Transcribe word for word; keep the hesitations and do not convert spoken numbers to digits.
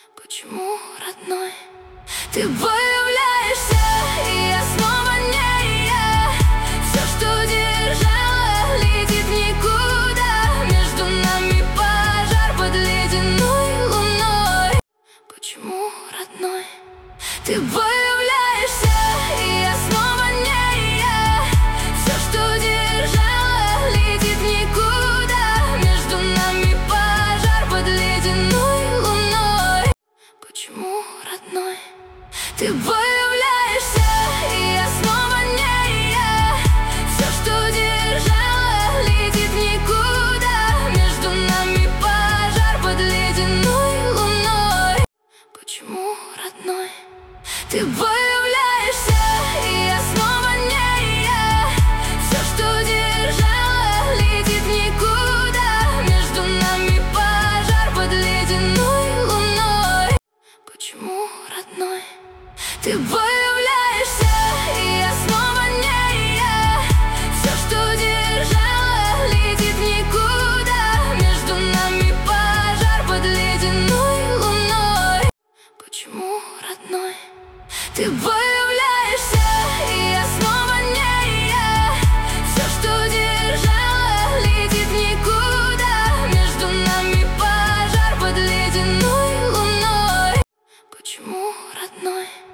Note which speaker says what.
Speaker 1: Почему, родной, ты появляешься, и я снова не я? Все, что держало, летит в никуда. Между нами пожар под ледяной луной. Почему, родной, ты появляешься, и я снова не я? Все, что держало, летит в никуда. Между нами пожар под ледяной луной. Почему, родной, ты появляешься, и я снова не я? Все, что держало, летит в никуда. Между нами пожар под ледяной луной. Почему, родной, ты появляешься, и я снова не я? Все, что держало, летит в никуда. Между нами пожар под ледяной луной. Почему, родной, ты появляешься, и я снова не я? Все, что держало, летит в никуда. Между нами пожар под ледяной луной. Почему, родной, ты появляешься?